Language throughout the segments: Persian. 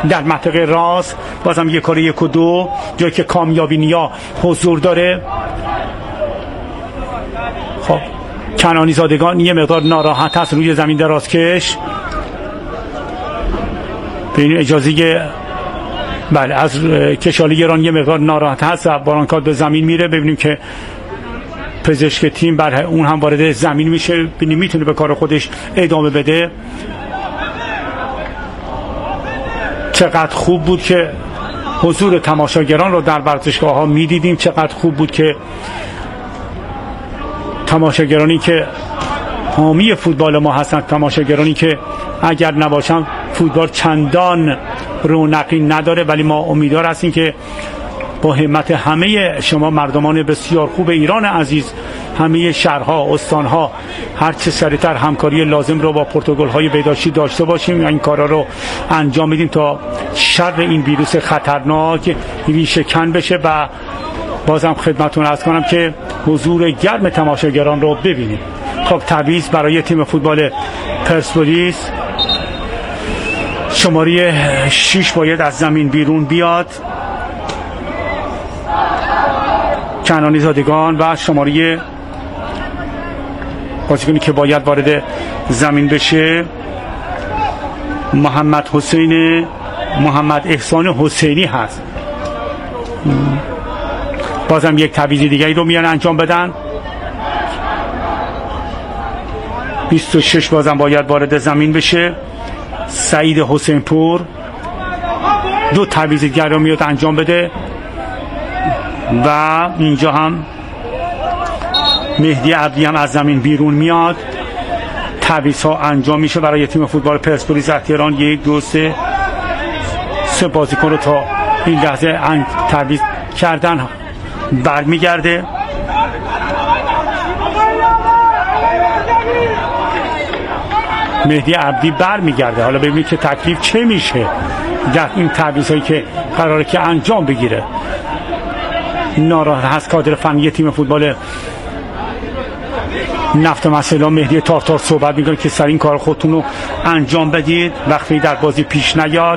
در منطقه راست، بازم 1-1-2 جایی که کامیابی نیا حضور داره. خب کنانی زادگان یه مقدار ناراحت هست روی زمین درازکش. ببینید اجازه بله از کشالی گران یه مقدار ناراحت هست و بارانکات به زمین میره. ببینیم که پزشک تیم بر اون هم وارد زمین میشه، ببینیم میتونه به کار خودش ادامه بده. چقدر خوب بود که حضور تماشاگران رو در ورزشگاه ها میدیدیم، چقدر خوب بود که تماشاگرانی که حامی فوتبال ما هستند، تماشاگرانی که اگر نباشن فوتبال چندان رونقی نداره، ولی ما امیدوار هستیم که با همت همه شما مردمان بسیار خوب ایران عزیز، همه شهرها، استانها هر چه سریعتر همکاری لازم رو با پروتکل‌های بهداشتی داشته باشیم و این کارا رو انجام بدیم تا شر این ویروس خطرناک ریشه کن بشه. و بازم خدمتتون عرض کنم که حضور گرم تماشاگران رو ببینیم. خب تعویض برای تیم فوتبال پرسپولیس، شماره 6 باید از زمین بیرون بیاد، کنانی زادگان، و شماره بازیکنی که باید وارد زمین بشه محمد احسان حسینی هست. بازم یک تعویض دیگری رو میان انجام بدن. 26 بازم باید وارد زمین بشه، سعید حسین پور. 2 تعویض دیگر رو میاد انجام بده و اینجا هم مهدی عبدی هم از زمین بیرون میاد. تعویض ها انجام میشه برای تیم فوتبال پرسپولیس تهران. 1 2 3 بازیکن رو تا این لحظه تعویض کردن برمیگرده. مهدی عبدی برمیگرده. حالا ببینید که تکلیف چه میشه در این تعویضایی که قراره که انجام بگیره. ناراحت هست کادر فنی تیم فوتبال نفت مسئله مهدی تارتار صحبت میکنه که سر این کار خودتون رو انجام بدید وقتی در بازی پیش نیاد.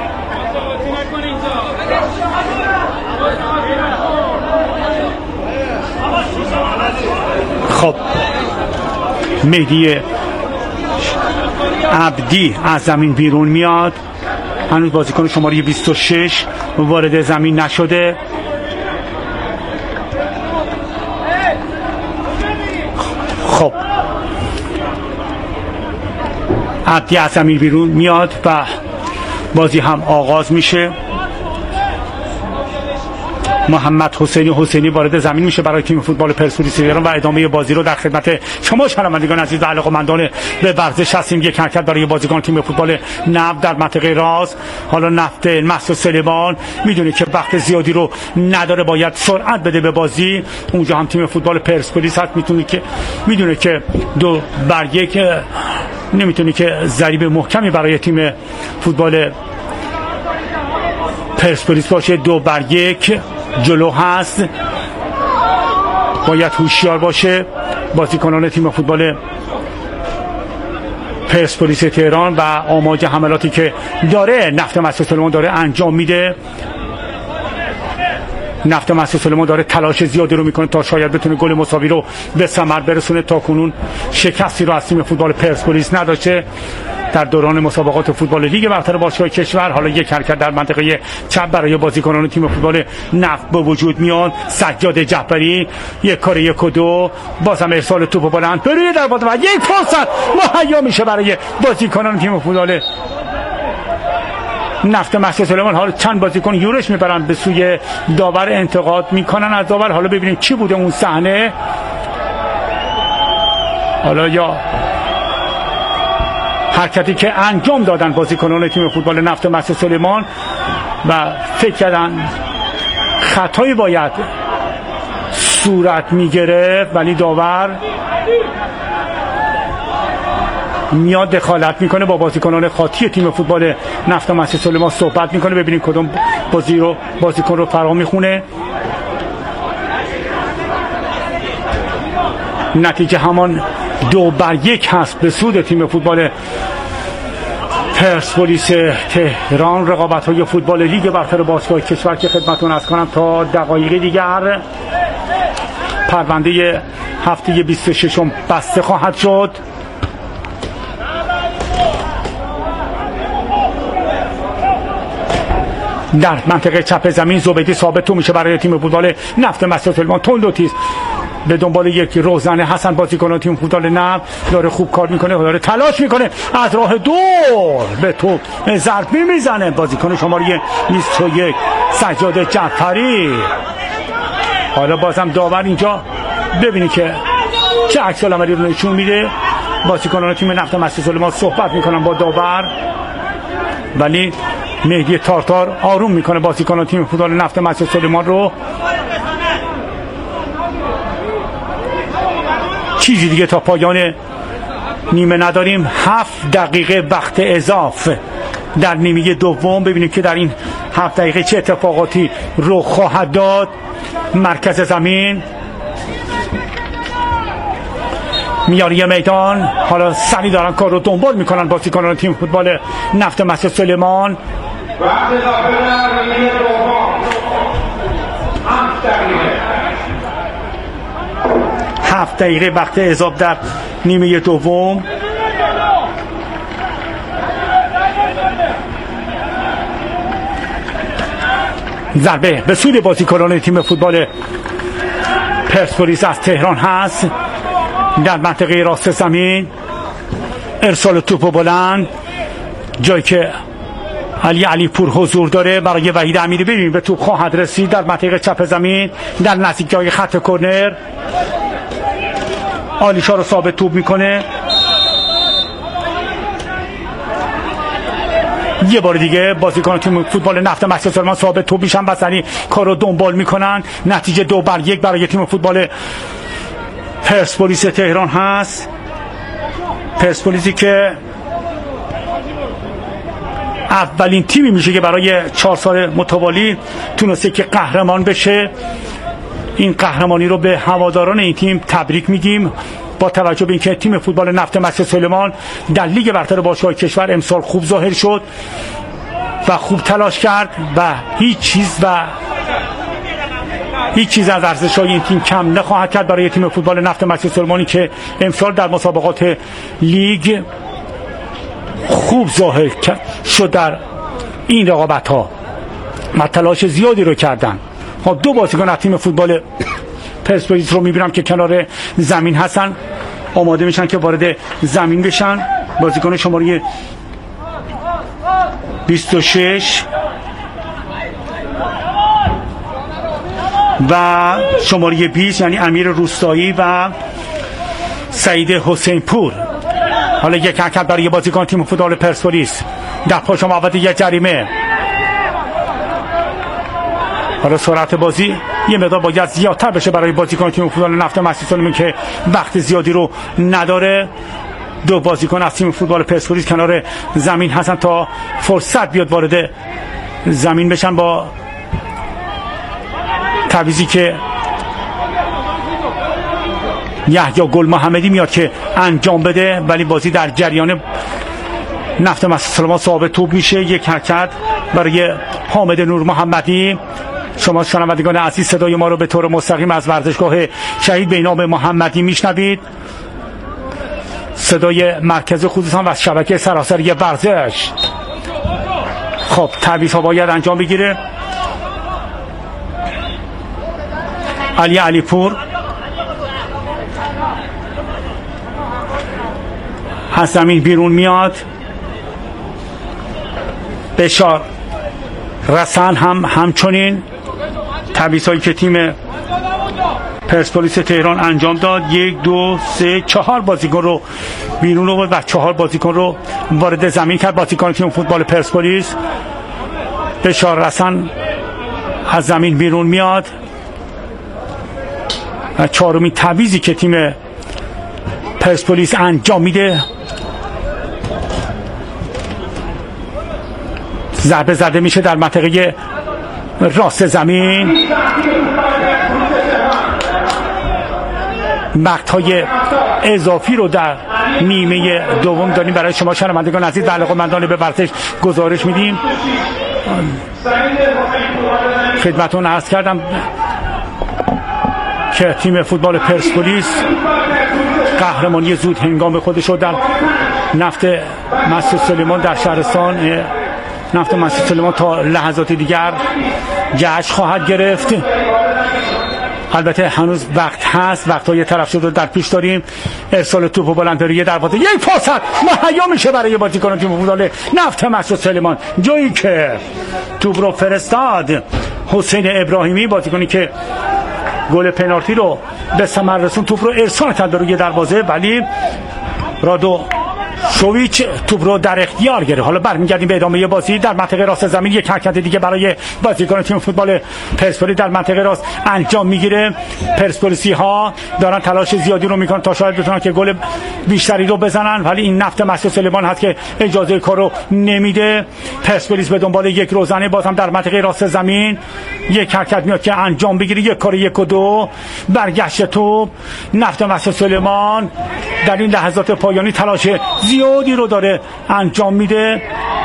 خب مهدی عبدی از زمین بیرون میاد. هنوز بازیکن شماره 26 وارد زمین نشده. خب عبدی از زمین بیرون میاد و بازی هم آغاز میشه. محمد حسینی وارد زمین میشه برای تیم فوتبال پرسپولیس ایران و ادامه بازی رو در خدمت شما شنوندگان عزیز و علاقه‌مندان به ورزش هستیم. یک حرکت برای بازیکن تیم فوتبال نفت در منطقه راست. حالا نفت مسعود سلیمان میدونه که وقت زیادی رو نداره، باید سرعت بده به بازی. اونجا هم تیم فوتبال پرسپولیس هست، میدونه که 2-1 نمیتونه که ضریب محکمی برای تیم فوتبال پرسپولیس باشه. 2-1 جلو هست، باید هوشیار باشه بازیکنان تیم فوتبال پرسپولیس تهران و آماج حملاتی که داره نفت مسعود سلیمان داره انجام میده. نفت مسعود سلیمان داره تلاش زیادی رو میکنه تا شاید بتونه گل مساوی رو به ثمر برسونه. تا کنون شکستی رو از تیم فوتبال پرسپولیس نداشته در دوران مسابقات فوتبال لیگ برتر باشگاه کشور. حالا یک حرکت در منطقه چپ برای بازیکنان تیم فوتبال نفت به وجود میاد. سجاد جعفری 1-2 بازم ارسال توپ بلند بروی در باز و یک فرصت مهیا میشه برای بازیکنان تیم فوتبال نفت مسعود سلیمان. حالا چند بازیکن یورش میبرن به سوی داور، انتقاد میکنن از داور. حالا ببینیم چی بوده اون صحنه. حالا یا حرکتی که انجام دادن بازیکنان تیم فوتبال نفت مسعود سلیمان و فکر کردن خطایی باید صورت میگرفت، ولی داور میاد دخالت میکنه، با بازیکنان خاطی تیم فوتبال نفت مسعود سلیمان صحبت میکنه. ببینیم کدوم بازیکن رو فرا میخونه. نتیجه همان 2-1 هست به سود تیم فوتبال پرسپولیس تهران رقابت‌های فوتبال لیگ برتر باشگاه کشور که خدمتتون عرض کنم تا دقایق دیگر پرونده هفته 26 بسته خواهد شد. در منطقه چپ زمین زبیدی ثابت تو میشه برای تیم فوتبال نفت مسجد سلیمان. تند و تیز به دنبال یک روزنه حسن بازیکن تیم فوتبال نفت داره خوب کار میکنه، داره تلاش میکنه از راه دور به تو ضربه میزنه بازیکن شماره 21 سجاد جعفری. حالا بازم داور اینجا ببینید که چه عکس العملی رو نشون میده. بازیکنان تیم نفت مسجد سلیمان صحبت میکنن با داور، ولی مهدی تارتار آروم میکنه بازیکنان تیم فوتبال نفت مسجد سلیمان رو. چیزی دیگه تا پایان نیمه نداریم. 7 دقیقه وقت اضافه در نیمه دوم. ببینیم که در این 7 دقیقه چه اتفاقاتی رخ خواهد داد. مرکز زمین میانی میدان، حالا سری دارن کار رو دنبال میکنن بازیکنان تیم فوتبال نفت مسجد سلیمان. 7 دقیقه وقت اضافه در نیمه دوم. ضربه به سوی بازیکنان تیم فوتبال پرسپولیس از تهران هست در منطقه راست زمین. ارسال توپ بلند جایی که علی پور حضور داره برای وحید امیری. ببینید به توپ خواهد رسید در منطقه چپ زمین در نزدیکی خط کرنر. آلیشا رو ثابت توپ میکنه. یه بار دیگه بازیکن تیم فوتبال نفت مسجد سلیمان ثابت توپ میشن و سری کار رو دنبال میکنن. نتیجه 2-1 برای تیم فوتبال پرسپولیس تهران هست. پرسپولیسی که اولین تیمی میشه که برای 4 سال متوالی تونسته که قهرمان بشه. این قهرمانی رو به هواداران این تیم تبریک میگیم با توجه به اینکه تیم فوتبال نفت مسجد سلیمان در لیگ برتر باشگاه کشور امسال خوب ظاهر شد و خوب تلاش کرد و هیچ چیز از ارزش‌های این تیم کم نخواهد کرد برای تیم فوتبال نفت مسجد سلیمانی که امسال در مسابقات لیگ خوب ظاهر شد در این رقابت‌ها و تلاش زیادی رو کردن. خب 2 بازیکن از تیم فوتبال پرسپولیس رو میبینم که کنار زمین هستن، آماده میشن که وارد زمین بشن. بازیکن شماره 26 و شماره 20 یعنی امیر روستایی و سعید حسین پور. حالا یک حرکت برای بازیکن تیم فوتبال پرسپولیس در پاش محوطه یک جریمه. حالا سرعت بازی یه مقدار باید زیادتر بشه برای بازیکن تیم فوتبال نفت مسجد سلیمان که وقت زیادی رو نداره. 2 بازیکن از تیم فوتبال پرسپولیس کنار زمین هستن تا فرصت بیاد وارد زمین بشن با تعویضی که یحیی گل محمدی میاد که انجام بده، ولی بازی در جریان نفت مسجد سلیمان ثابت توپ میشه. یک حرکت برای حامد نور محمدی. شما شنوندگان عزیز صدای ما رو به طور مستقیم از ورزشگاه شهید بینام محمدی میشنوید. صدای مرکز خصوصا و شبکه سراسری ورزش. خب تعویض ها باید انجام بگیره. علی پور از زمین بیرون میاد. بشار رسن همچنین. تعویض که تیم پرسپولیس تهران انجام داد 1 2 3 4 بازیکن رو بیرون آورد و 4 بازیکن رو وارد زمین کرد. بازیکن تیم فوتبال پرسپولیس بشار رسن از زمین بیرون میاد و 4مین تعویضی که تیم پرسپولیس انجام میده. ضربه زده میشه در منطقه راست زمین. وقت‌های اضافی رو در نیمه دوم داریم برای شما شنوندگان عزیز و علاقه‌مندان به ورزش گزارش میدیم. خدمتتون عرض کردم که تیم فوتبال پرسپولیس قهرمانی زود هنگام خودش رو در نفت مسجد سلیمان در شهرستان نفت مسجد سلیمان تا لحظات دیگر جشن خواهد گرفت. البته هنوز وقت هست، وقت‌های طرف شده در پیش داریم. ارسال توپ بلندپایه دروازه، یک فرصت مهیا میشه برای بازیکنان تیم فوتبال نفت مسجد سلیمان. جایی که توپ رو فرستاد حسین ابراهیمی، بازیکنی که گل پنالتی رو به ثمر رسون، توپ رو ارسال کرد روی دروازه، ولی رادو شویچ توپ رو در اختیار گرفت. حالا برمیگردیم به ادامه بازی. در منطقه راست زمین یک حرکت دیگه برای بازیکن تیم فوتبال پرسپولیس در منطقه راست انجام میگیره. پرسپولیسی ها دارن تلاش زیادی رو میکنن تا شاید بتونن که گل بیشتری رو بزنن، ولی این نفت مسجد سلیمان هست که اجازه کارو نمیده. پرسپولیس به دنبال یک روزنه، باز هم در منطقه راست زمین یک حرکت میاد که انجام بگیره. یک کار 1 و 2 برگشت توپ. نفت مسجد سلیمان در این لحظات پایانی تلاش زیادی رو داره انجام میده.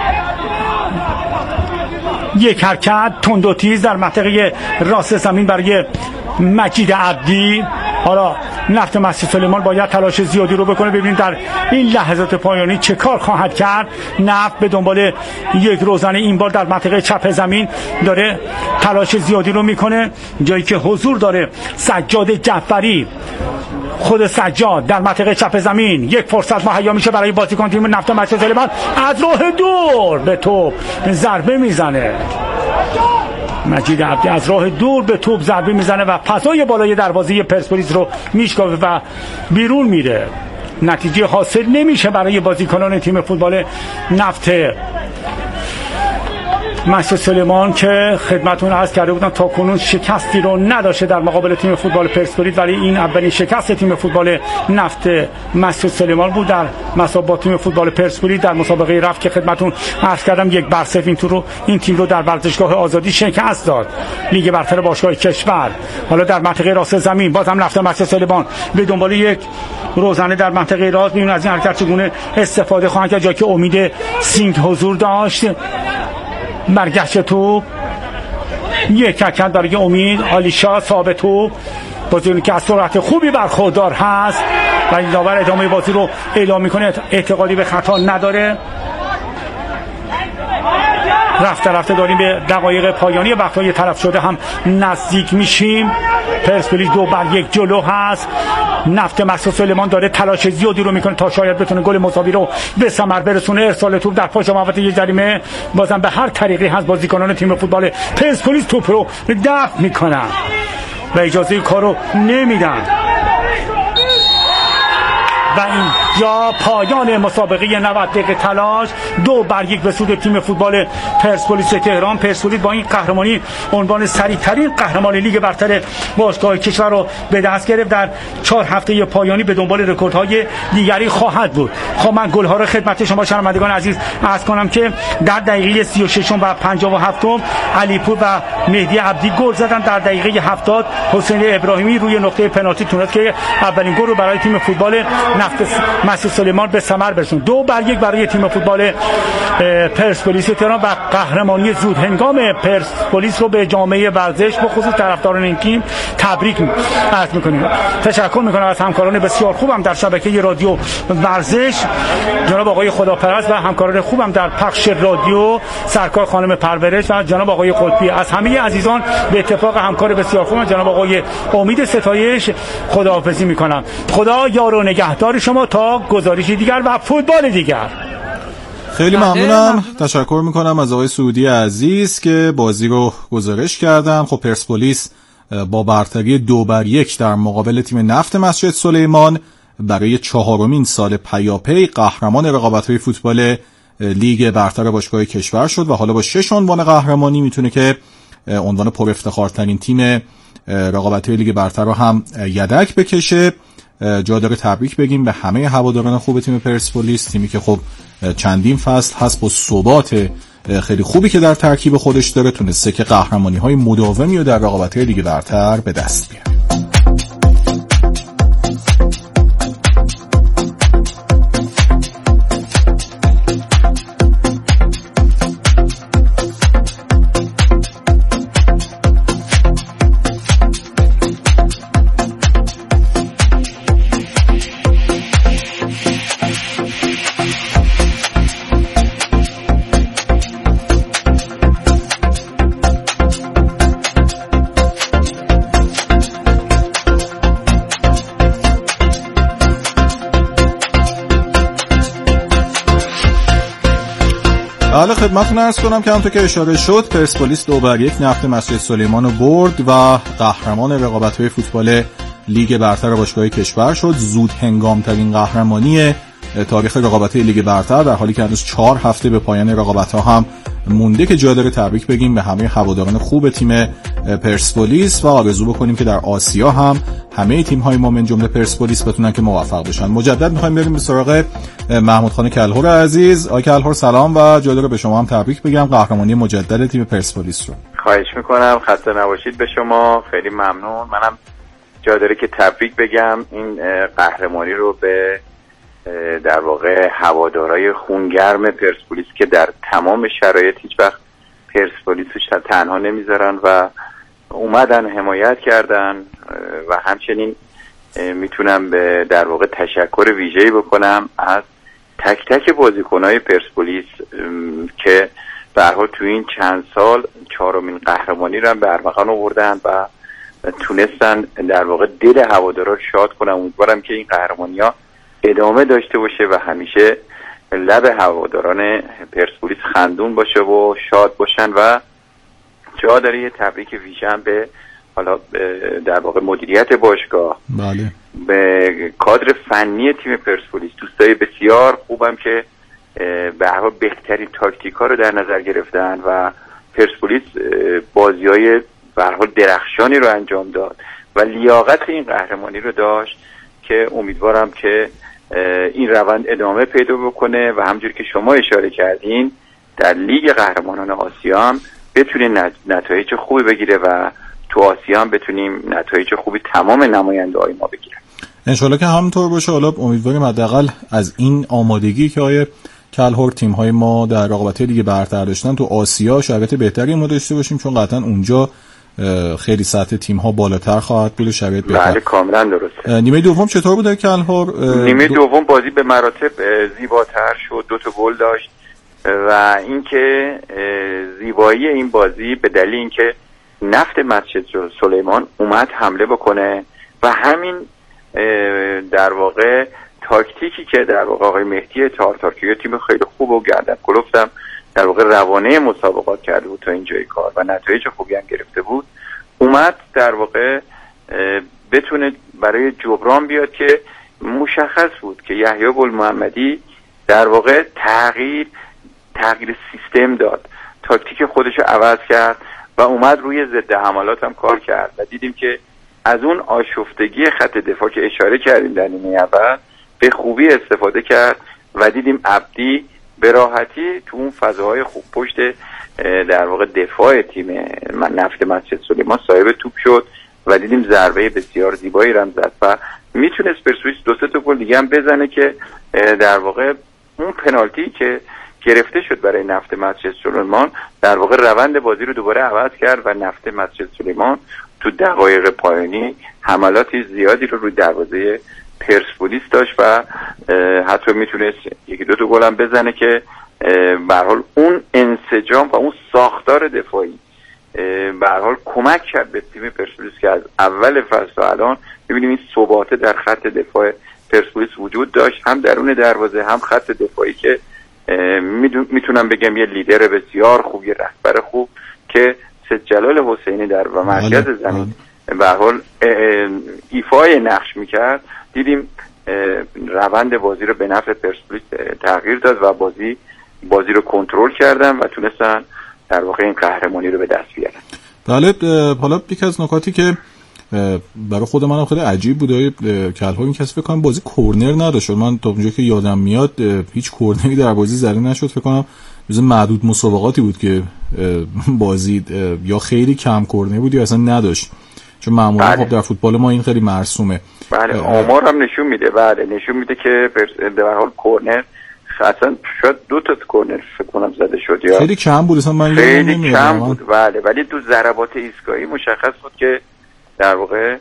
یک حرکت تند و تیز در منطقه راست زمین برای مجید عبدی. حالا نفت مسجد سلیمان باید تلاش زیادی رو بکنه. ببینید در این لحظات پایانی چه کار خواهد کرد. نفت به دنبال یک روزنه، این بار در منطقه چپ زمین داره تلاش زیادی رو میکنه، جایی که حضور داره سجاد جعفری. خود سجاد در منطقه چپ زمین، یک فرصت مهیا میشه برای بازیکن تیم نفت مسجد سلیمان، از راه دور به توپ ضربه میزنه. مجید عبدی از راه دور به توپ ضربه میزنه و پسای بالای دروازه پرسپولیس رو میشکافه و بیرون میره. نتیجه حاصل نمیشه برای بازیکنان تیم فوتبال نفت مسجد سلیمان که خدمتتون عرض کرده بودم تا کنون شکستی رو نداشته در مقابل تیم فوتبال پرسپولیس، ولی این اولین شکست تیم فوتبال نفت مسجد سلیمان بود در مسابقات تیم فوتبال پرسپولیس در مسابقه رفت که خدمتتون عرض کردم 1-0 این تیم رو در ورزشگاه آزادی شکست داد، لیگ برتر باشگاه کشور. حالا در منطقه راست زمین باز هم نفت مسجد سلیمان به دنبال یک روزنه در منطقه راست، میون از این حرکت چگونه استفاده خواهند کرد، جایی که امید سینگ حضور داشت. برگشت توپ، یک حرکت برای امید عالیشا ثابت توپ، بازیکنی که از سرعت خوبی برخوردار هست و این داور ادامه بازی رو اعلام میکنه، اعتقادی به خطا نداره. رفته داریم به دقایق پایانی، وقتهای طرف شده هم نزدیک میشیم. پرسپولیس 2-1 جلو هست. نفت مسجد سلیمان داره تلاش زیادی رو میکنه تا شاید بتونه گل مساوی رو به ثمر برسونه. ارسال توپ در پشت محوطه جریمه، بازم به هر طریقی هست بازیکنان تیم فوتبال پرسپولیس توپ رو دفع میکنن و اجازه کارو نمیدن و اینجا پایان مسابقه 90 دقیقه تلاش. 2-1 به سود تیم فوتبال پرسپولیس تهران. پرسپولیس با این قهرمانی عنوان سریع‌ترین قهرمان لیگ برتر باشگاه کشور رو به دست گرفت. در 4 هفته پایانی به دنبال رکوردهای دیگری خواهد بود. خب من گل‌ها رو خدمت شما شنوندگان عزیز عرض کنم که در دقیقه 36 و 57 علیپور و مهدی عبدی گل زدن. در دقیقه 70 حسین ابراهیمی روی نقطه پنالتی تونست که اولین گل رو برای تیم فوتبال نفت مسجد سلیمان به ثمر برسوند. 2-1 برای تیم فوتبال پرسپولیس تهران و قهرمانی زود هنگام پرسپولیس رو به جامعه ورزش به خصوص طرفداران این تیم تبریک عرض می‌کنیم. تشکر می‌کنم از همکاران بسیار خوبم در شبکه رادیو ورزش، جناب آقای خداپرست و همکاران خوبم در پخش رادیو، سرکار خانم پرورش و جناب آقای قطبی. از همه عزیزان به اتفاق همکار بسیار خوبم جناب آقای امید ستایش خداحافظی می‌کنم. خدا یار و نگهدار شما تا گزارشی دیگر و فوتبال دیگر. خیلی ممنونم، تشکر میکنم از آقای سعودی عزیز که بازی رو گزارش کردن. خب پرسپولیس با برتری 2-1 در مقابل تیم نفت مسجد سلیمان برای 4مین سال پیاپی قهرمان رقابت‌های فوتبال لیگ برتر باشگاه کشور شد و حالا با 6 عنوان قهرمانی میتونه که عنوان پر افتخارترین تیم رقابت‌های لیگ برتر رو هم یدک بکشه. جا داره تبریک بگیم به همه هواداران خوب تیم پرسپولیس، تیمی که خب چندین فصل هست با ثبات خیلی خوبی که در ترکیب خودش داره تونسته که قهرمانی‌های مداومی رو در رقابت‌های لیگ برتر به دست بیاره. بله خدمتتون عرض کنم که همونطور که اشاره شد پرسپولیس 2-1 نفت مسجد سلیمان رو برد و قهرمان رقابت‌های فوتبال لیگ برتر باشگاه‌های کشور شد. زود هنگام‌ترین قهرمانی تاریخ رقابت‌های لیگ برتر، در حالی که هنوز 4 هفته به پایان رقابت‌ها هم مونده که جا داره تبریک بگیم به همه هواداران خوب تیم پرسپولیس و آرزو بکنیم که در آسیا هم همه تیم‌های ما من جمله پرسپولیس بتونن که موفق بشن. مجدد می‌خوایم بریم به سراغ محمود خان کلهر عزیز. آقای کلهر سلام و جا داره به شما هم تبریک بگم قهرمانی مجدد تیم پرسپولیس رو. خواهش می‌کنم، خسته نباشید به شما. خیلی ممنون. منم جا داره که تبریک بگم این قهرمانی رو به در واقع هوادارهای خونگرم پرسپولیس که در تمام شرایط هیچ وقت پرسپولیس رو تنها نمیذارن و اومدن حمایت کردن و همچنین میتونم به در واقع تشکر ویژه‌ای بکنم از تک تک بازیکن‌های پرسپولیس که به هر حال تو این چند سال 4مین قهرمانی رو به ارمغان آوردن و تونستن در واقع دل هوادارا رو شاد کنن. امیدوارم که این قهرمانی‌ها ادامه داشته باشه و همیشه لب هواداران پرسپولیس خندون باشه و شاد باشن و جا داره یه تبریک ویژه به حالا در واقع مدیریت باشگاه، بله، به کادر فنی تیم پرسپولیس، دوستای بسیار خوبم که به هر حال بهترین تاکتیکا رو در نظر گرفتن و پرسپولیس بازی‌های به هر حال درخشانی رو انجام داد و لیاقت این قهرمانی رو داشت که امیدوارم که این روند ادامه پیدا بکنه و همونجوری که شما اشاره کردین در لیگ قهرمانان آسیا هم بتونیم نتایج خوبی بگیره و تو آسیا هم بتونیم نتایج خوبی تمام نماینده‌های ما بگیرن. انشالله که همونطور باشه. حالا امیدواریم حداقل از این آمادگی که آیه کلهر تیم‌های ما در رقابت‌های لیگ برتر داشتن تو آسیا شرایط بهتری ما داشته باشیم، چون قطعاً اونجا خیلی سطح تیم‌ها بالاتر خواهد بود و شرایط بهتر. بله کاملا درسته. نیمه دوم چطور بود کلهر؟ نیمه دوم بازی به مراتب زیباتر شد، 2 تا گل داشت و اینکه زیبایی این بازی به دلیل اینکه نفت مسجد سلیمان اومد حمله بکنه و همین در واقع تاکتیکی که در واقع آقای مهدی تارتار که تیم خیلی خوب و گردن کلفتم در واقع روانه مسابقات کرده بود تا اینجای کار و نتایج خوبی هم گرفته بود، اومد در واقع بتونه برای جبران بیاد که مشخص بود که یحیی گل‌محمدی در واقع تغییر سیستم داد، تاکتیک خودش رو عوض کرد و اومد روی ضد حملات هم کار کرد و دیدیم که از اون آشفتگی خط دفاع که اشاره کردیم در نیمه اول به خوبی استفاده کرد و دیدیم عبدی به راحتی تو اون فضاهای خوب پشت در واقع دفاع تیم نفت مسجد سلیمان صاحب توپ شد و دیدیم ضربه بسیار زیبایی رم زد و میتونست پرسپولیس 2-3 تا گل دیگه هم بزنه که در واقع اون پنالتی که گرفته شد برای نفت مسجد سلیمان در واقع روند بازی رو دوباره عوض کرد و نفت مسجد سلیمان تو دقایق پایانی حملات زیادی رو روی دروازه پرسپولیس داشت و حتی میتونست 1-2 تا گل هم بزنه که به هر حال اون انسجام و اون ساختار دفاعی به هر حال کمک کرد به تیم پرسپولیس که از اول فصل تا الان می‌بینیم این ثبات در خط دفاع پرسپولیس وجود داشت، هم درون دروازه هم خط دفاعی که میتونم بگم یه لیدر بسیار خوب، یه رهبر خوب که سید جلال حسینی در و مرکز زمین به هر حال ایفای نقش میکرد. دیدیم روند بازی رو به نفع پرسپولیس تغییر داد و بازی رو کنترل کردن و تونستن در واقع این قهرمانی رو به دست بیارن. بله، حالا یکی از نکاتی که برای خود منم خیلی عجیب بود کلهر این کسی فکر کنم بازی کورنر نداشت. من تا اونجایی که یادم میاد هیچ کورنری در بازی زده نشد. فکر کنم جز معدود مسابقاتی بود که بازی یا خیلی کم کورنر بود یا اصلا نداشت، چون معمولا خب در فوتبال ما این خیلی مرسومه. بله آمار هم نشون میده، بله نشون میده که به هر حال کورنر اصلا شاید 2 تا کورنر فکر کنم زده شد یا خیلی کم بود، اصلا من خیلی کم بود. بله ولی تو ضربات ایستگاهی مشخص بود که در واقع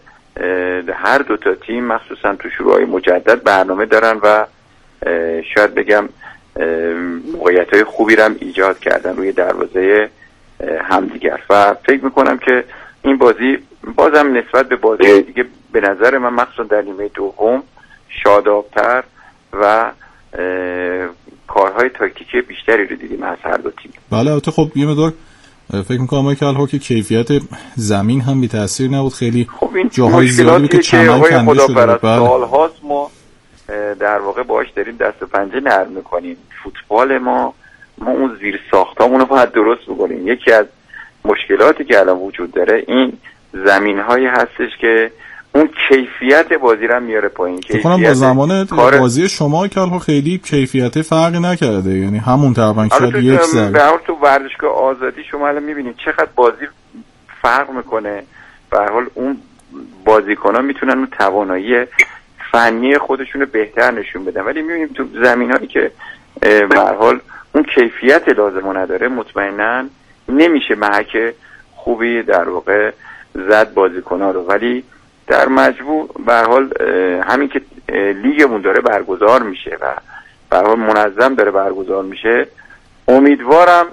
هر 2 تا تیم مخصوصا تو شروعهای مجدد برنامه دارن و شاید بگم موقعیت‌های خوبی رو هم ایجاد کردن روی دروازه همدیگر و فکر میکنم که این بازی بازم نسبت به بازی دیگه به نظر من مخصوصا در نیمه دوم شادابتر و کارهای تاکتیکی بیشتری رو دیدیم از هر دو تیم. بله البته خب یه مقدار فکر می‌کنم که الان که کیفیت زمین هم بی تاثیر نبود، خیلی جاهای زیادی که چمن کنده شده. سال‌هاست ما در واقع باهاش داریم دست و پنجه نرم می‌کنیم. فوتبال ما اون زیر ساختامون رو باید درست بکنیم. یکی از مشکلاتی که الان وجود داره این زمین‌هایی هستش که اون کیفیت بازی رو میاره پایین. فکر با زمان بازی شما که الان خیلی کیفیت فرقی نکرده، یعنی همون تقریبا شاید یک ذره. تو ورزشگاه آزادی شما الان می‌بینید چقدر بازی فرق میکنه. به هر حال اون بازیکن‌ها میتونن اون توانایی فنی خودشون رو بهتر نشون بدن، ولی می‌بینیم تو زمین‌هایی که به هر حال اون کیفیت لازم نداره مطمئناً نمیشه محک خوبی در واقع زد بازیکن‌ها رو. ولی در مجموع به هر حال همین که لیگمون داره برگزار میشه و به هر حال منظم داره برگزار میشه، امیدوارم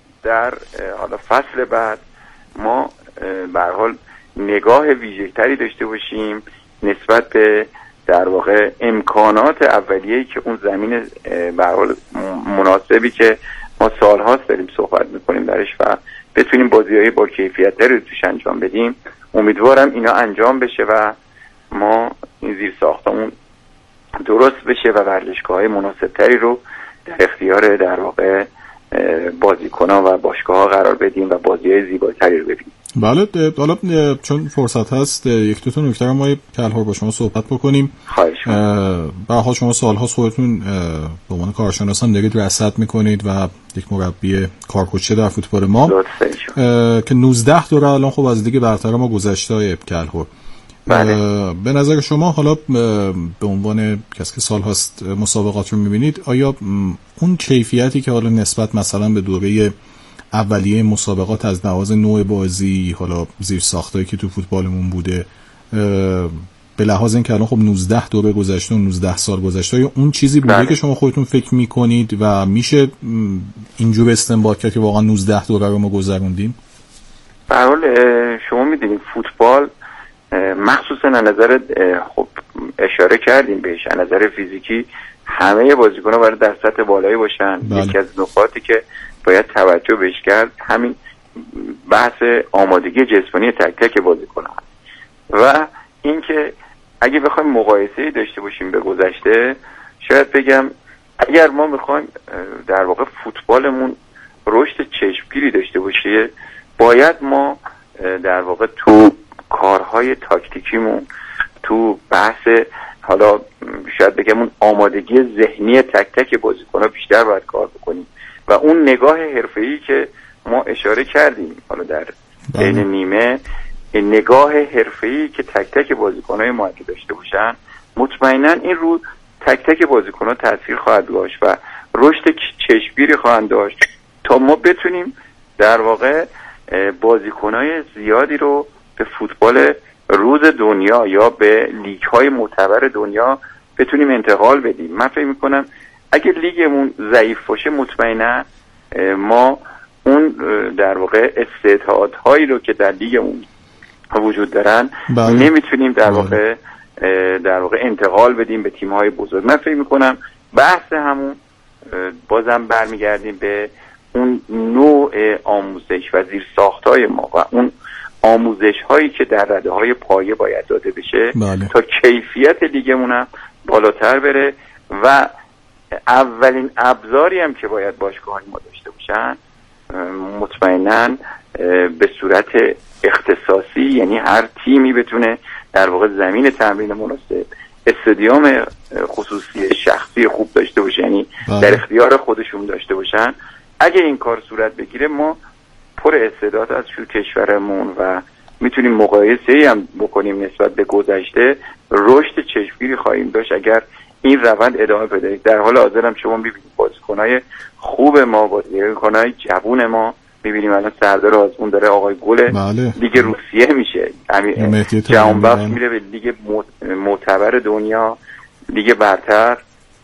در حالا فصل بعد ما به هر حال نگاه ویژه‌تری داشته باشیم نسبت به در واقع امکانات اولیه‌ای که اون زمین به هر حال مناسبی که ما سال‌هاست داریم صحبت می‌کنیم درش و بتونیم بازی‌های با کیفیت‌تری رو توش انجام بدیم. امیدوارم اینا انجام بشه و ما این زیر ساختمون درست بشه و ورزشگاه‌های مناسب‌تری رو در اختیار در واقع بازیکن‌ها و باشگاه‌ها قرار بدیم و بازی‌های زیباتری رو ببینیم. بله حالا چون فرصت هست یک دو تا نکته رو ما کلهر با شما صحبت بکنیم. خواهش می‌کنم. به هر حال شما سال‌ها خودتون به عنوان کارشناس هم دارید رصد می‌کنید و یک مربی کارکوچه در فوتبال ما که 19 دوره الان خب از دیگه برتر ما گذشته های کلهر. بله. به نظر شما حالا به عنوان کسی که سال‌هاست مسابقات رو می‌بینید، آیا اون کیفیتی که حالا نسبت مثلا به دوره اولیه مسابقات از لحاظ نوع بازی، حالا زیر ساختایی که تو فوتبالمون بوده، به لحاظ اینکه الان خب 19 دوره گذشته و 19 سال گذشته، یا اون چیزی بوده بله. که شما خودتون فکر میکنید و میشه اینجور استنباط کرد که واقعا 19 دوره رو ما گذروندیم؟ به هر حال شما میدونید فوتبال مخصوصا از نظر خب اشاره کردیم بهش، از نظر فیزیکی همه بازیکن‌ها باید در سطح بالایی باشن. بله. یکی از نکاتی که باید توجه بهش کرد همین بحث آمادگی جسمانی تک تک بازیکن‌ها و اینکه اگه بخوایم مقایسه‌ای داشته باشیم به گذشته، شاید بگم اگر ما میخوایم در واقع فوتبالمون رشد چشمگیری داشته باشه، باید ما در واقع تو کارهای تاکتیکیمون، تو بحث حالا شاید بگم اون آمادگی ذهنی تک تک بازیکن‌ها بیشتر باید کار بکنیم و اون نگاه حرفه‌ای که ما اشاره کردیم حالا در بین نیمه، نگاه حرفه‌ای که تک تک بازیکن‌های ما داشته باشن، مطمئناً این رو تک تک بازیکن‌ها تاثیر خواهد داشت و رشد چشمگیری خواهند داشت تا ما بتونیم در واقع بازیکن‌های زیادی رو به فوتبال روز دنیا یا به لیگ‌های معتبر دنیا بتونیم انتقال بدیم. من فکر می‌کنم اگه لیگمون ضعیف باشه، مطمئنا ما اون در واقع استعدادهایی رو که در لیگمون وجود دارن نمیتونیم در واقع انتقال بدیم به تیم‌های بزرگ. من فکر می‌کنم بحث همون بازم برمیگردیم به اون نوع آموزش و زیر ساختای ما و اون آموزش هایی که در رده های پایه باید داده بشه. بله. تا کیفیت لیگمون هم بالاتر بره و اولین ابزاری هم که باید باشگاه‌های ما داشته باشن مطمئناً به صورت اختصاصی، یعنی هر تیمی بتونه در واقع زمین تمرین مناسب، استادیوم خصوصی شخصی خوب داشته باشه، یعنی در اختیار خودشون داشته باشن. اگه این کار صورت بگیره ما پر استعداد از کشورمون و میتونیم مقایسه‌ای هم بکنیم نسبت به گذشته، رشد چشمگیری خواهیم داشت اگر این روند ادامه پیدا کنه. در حال حاضر هم شما می‌بینید بازیکن‌های خوب ما، بازیکن‌های جوون ما، می‌بینیم الان سردار آزمون داره آقای گل لیگ روسیه میشه، جهانبخش میره به لیگ معتبر دنیا، لیگ برتر،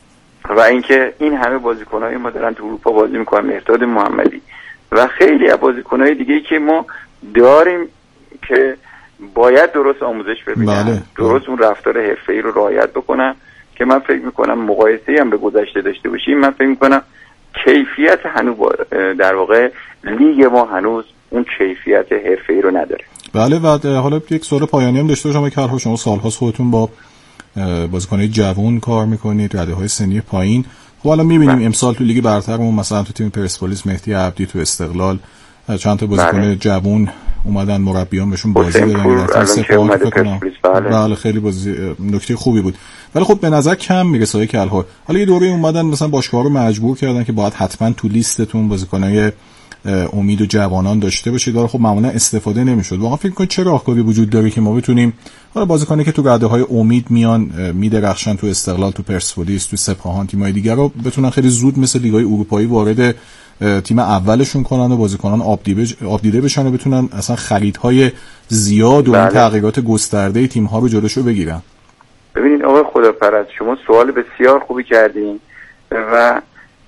و اینکه این همه بازیکن‌های ما دارن تو اروپا بازی می‌کنن، مهرداد محمدی و خیلی از بازیکن‌های دیگه‌ای که ما داریم که باید درست آموزش ببینن. درست اون رفتار حرفه‌ای رو رعایت بکنن که من فکر میکنم مقایسه‌ای هم به گذشته داشته باشیم، من فکر میکنم کیفیت هنوز در واقع لیگ ما هنوز اون کیفیت حرفه‌ای رو نداره. بله. و حالا یک سوال پایانی هم داشته باشم که شما سال‌هاست خودتون با بازیکن‌های جوان کار میکنید، رده‌های سنی پایین. خب حالا میبینیم امسال تو لیگ برترمون مثلا تو تیم پرسپولیس مهدی عبدی تو استقلال چند تا بازیکن جوان اومدن، مربیان بهشون بازی دادن در سپاهان فکر کنم. بله خیلی بازی نکته خوبی بود. ولی خب به نظر کم میرسه که الها حالا یه دوره اومدن مثلا باشگاه‌ها رو مجبور کردن که باید حتما تو لیستتون بازیکنای امید و جوانان داشته باشید، ولی خب معمولا استفاده نمیشد. واقعا فکر کنید چه راهکاری وجود داره که ما بتونیم حالا بازیکنایی که تو رده‌های امید میان میدرخشن تو استقلال، تو پرسپولیس، تو سپاهان، تیم‌های دیگر رو بتونن خیلی زود مثل لیگ‌های اروپایی وارد تیم اولشون کنن و بازیکنان آبدیده بشن و بتونن اصلا خریدهای زیاد و این تغییرات گسترده تیم‌ها رو جلوشو بگیرن. ببینید آقای خداپرست، شما سوال بسیار خوبی کردین و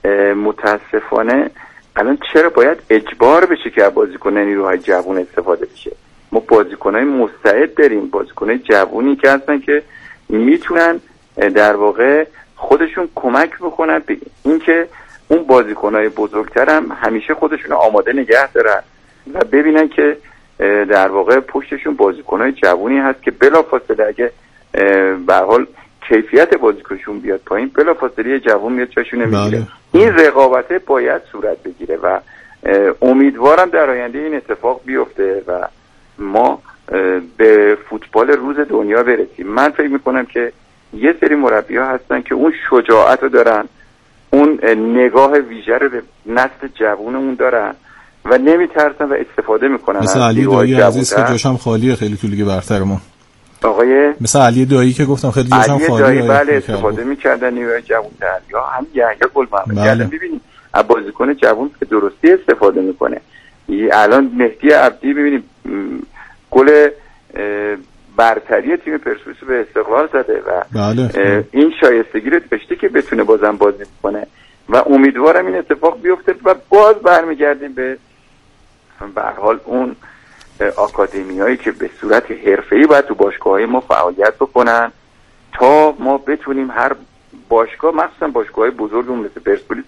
متاسفانه الان چرا باید اجبار بشه که بازیکن نیروهای جوان استفاده بشه؟ ما بازیکنای مستعد داریم، بازیکنای جوونی که هستن که میتونن در واقع خودشون کمک بکنن به اینکه اون بازیکنای بزرگتر هم همیشه خودشون آماده نگه دارن و ببینن که در واقع پشتشون بازیکنای جوونی هست که بلافاصله اگه به هر حال کیفیت بازیکنشون بیاد پایین بلافاصله جوون میاد جاشون نمیگیره. این رقابت باید صورت بگیره و امیدوارم در آینده این اتفاق بیفته و ما به فوتبال روز دنیا برسیم. من فکر میکنم که یه سری مربی‌ها هستن که اون شجاعت رو دارن، اون نگاه ویژه رو به نسل جوونمون دارن و نمیترسن و استفاده میکنن. مثل علی دایی عزیز که جاشم خالیه خیلی تو لیگ برترمون. مثل علی دایی که گفتم خیلی جاشم خالیه. بله استفاده میکردن نیروی جوان‌تر یا هم یحیی گل محمدی. الان ببینید بازیکن جوان که درستی استفاده میکنه. الان مهدی عبدی ببینید گل برتری تیم پرسپولیس به استقلال زده و این شایستگی رو داشته که بتونه بازم بازی کنه و امیدوارم این اتفاق بیفته و باز برمیگردیم به هر حال اون آکادمیایی که به صورت حرفه‌ای باید تو باشگاه‌های ما فعالیت بکنن تا ما بتونیم هر باشگاه مخصوصا باشگاه‌های بزرگمون مثل پرسپولیس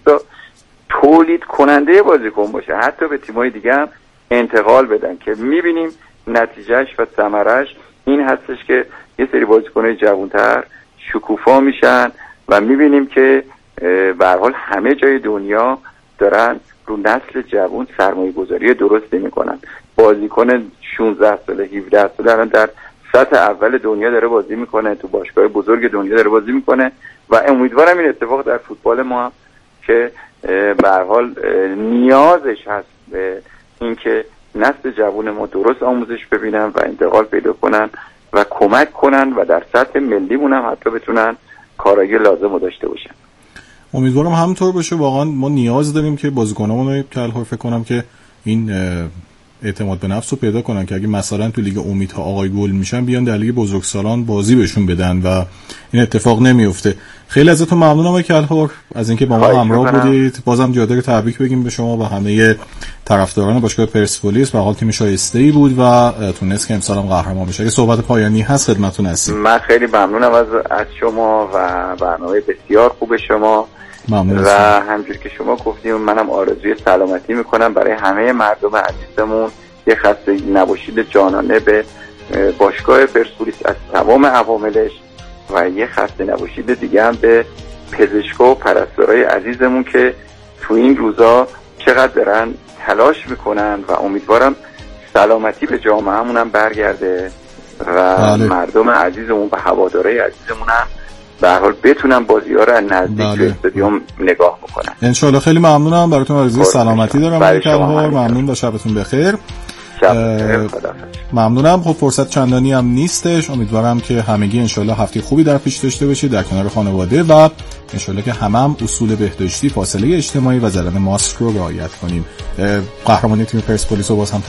تولید کننده بازیکن باشه، حتی به تیم‌های دیگه هم انتقال بدن که می‌بینیم نتیجهش و ثمرش این هستش که یه سری بازیکن‌های جوان‌تر شکوفا میشن و می‌بینیم که به هر حال همه جای دنیا دارن رو نسل جوان سرمایه‌گذاری درستی می‌کنن. بازیکن 16 ساله 17 ساله الان در سطح اول دنیا داره بازی می‌کنه، تو باشگاه بزرگ دنیا داره بازی می‌کنه و امیدوارم این اتفاق در فوتبال ما که به هر حال نیازش هست به اینکه نسل جوان ما درست آموزش ببینن و انتقال پیدا کنن و کمک کنن و در سطح ملیمون هم حتی بتونن کارایی لازم رو داشته باشن. امیدوارم همونطور باشه. واقعا ما نیاز داریم که بازیکنامون رو کلهر فکر کنم که این اعتماد به نفس رو پیدا کنن که اگه مثلا تو لیگ امیدها آقای گل میشن بیان در لیگ بزرگسالان بازی بهشون بدن و این اتفاق نمیفته. خیلی ازتون ممنونم آقای کلهر از اینکه با ما همراه بودید. بازم جادر تبریک بگیم به شما و همه طرفداران باشگاه پرسپولیس. به حال تیم شایسته‌ای بود و تونست که امسال هم قهرمان بشه. اگه صحبت پایانی هست خدمتتون هستیم. من خیلی ممنونم از شما و برنامه بسیار خوب شما. ممنون. و همونجوری که شما گفتیم منم آرزوی سلامتی میکنم برای همه مردم عزیزمون، یه خسته نباشید جانانه به باشگاه پرسپولیس از تمام عواملش و یه خسته نباشید دیگه هم به پزشکا و پرستارای عزیزمون که تو این روزا چقدر دارن تلاش میکنن و امیدوارم سلامتی به جامعه‌مون هم برگرده و مردم عزیزمون و هوادارای عزیزمون هم به هر حال بتونن بازی‌ها رو از نزدیک به استادیوم نگاه بکنن. ان شاء الله. خیلی ممنونم. براتون آرزوی سلامتی دارم. ممنون و شبتون بخیر. ممنونم. خب فرصت چندانی هم نیستش. امیدوارم که همگی ان شاء الله هفته خوبی در پیش داشته باشید در کنار خانواده و ان شاء الله که هم اصول بهداشتی، فاصله اجتماعی و زدن ماسک رو رعایت کنیم. قهرمانی تیم پرسپولیس رو باز هم